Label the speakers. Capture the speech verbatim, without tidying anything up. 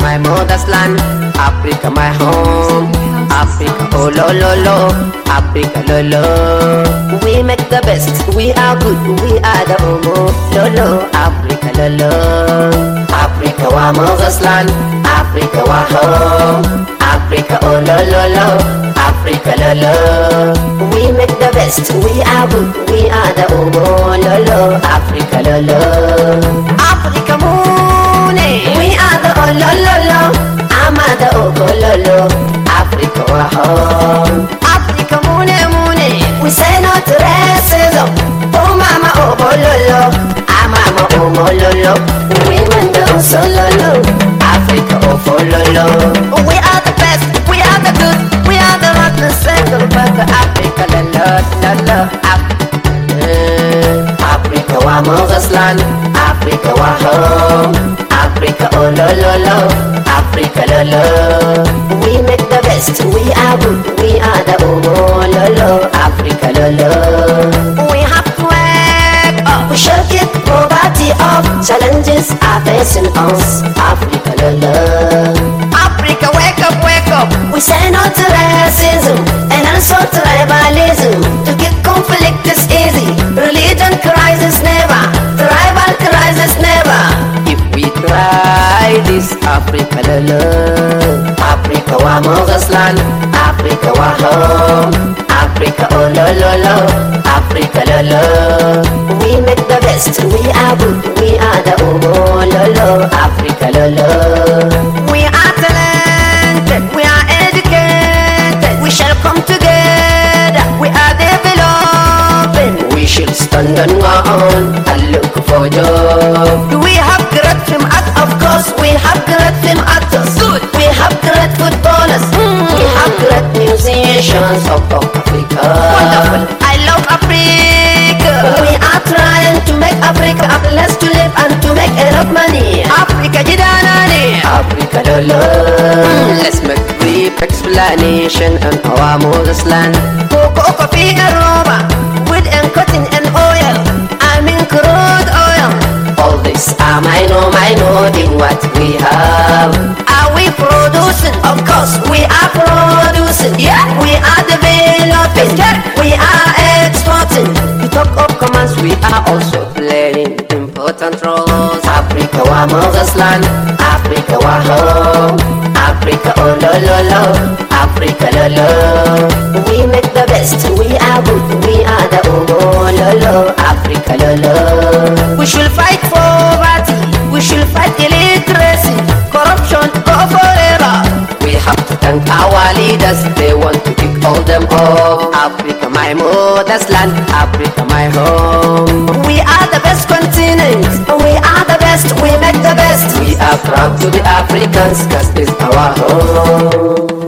Speaker 1: my mother's land. Africa, my home. Africa, oh lo lo lo. Africa, lo lo. We make the best. We are good. We are the Omo. Lo lo. Africa, lo lo. Africa, our mother's land. Africa, our home. Africa, oh lo lo lo. Africa, lo lo. We make the best. We are good. We are the Omo. Lo lo. Africa, lo lo. Africa, moon. We are the oh lo lo lo. I'm the oh lo lo. Africa, our home. Africa, moon, moon. We say no to racism. Oh mama, oh lo lo. I'm mama, oh lo lo. We win the oh so lo lo. Africa, oh for lo lo. We are the best. We are the good. We are the rock, the single burger. Africa, la la la la. Africa, our mother's land. Africa, our home. Africa, oh lo lo lo. Africa, lo lo. We make the best. We are good. We are the oh lo lo. Africa, lo lo. We have to wake up. We should get poverty off. Challenges are facing us. Africa, lo lo. Africa, wake up, wake up. We say no to racism and also to tribalism. To get conflict is easy. Religion crisis never. Tribal crisis never. If we try this, Africa, lo lo. Africa, our mother's land. Africa, our home. Africa, oh lo lo lo. Africa, lo lo. We make the best. We are good. We are the oh lo lo. Africa, lo lo. We are talented. We are educated. We shall come together. We are developing. We should stand on our own and look for job. Do we have great film art? Of course, we have great film actors. Good. We have great footballers. Mm. We have great musicians of Africa. Wonderful. I love Africa. We are trying to make Africa a place to live and to make enough money. Africa, Jidanani. Africa, lo lo. Mm. Let's make brief explanation on our mother's land. Cocoa, coffee, and rubber. Wood and cotton and oil. I mean crude oil. All this are minor, minor in what we have. Are we producing? Of course, we are producing. Yeah, we are developing. Yeah, we are exporting. To talk of commerce, we are also playing important roles. Africa, our mother's land. Africa, our home. Africa, oh lo lo lo. Africa, lo lo. We make the best. We are good. We are the oh lo lo. Africa, lo lo. We should fight poverty. We should fight illiteracy. Corruption go forever. We have to thank our leaders. They want to kick all them off. Africa, my mother's land. Africa, my home. We are the best continent. We are the best. We make the best. We are proud to be Africans, cause it's our home.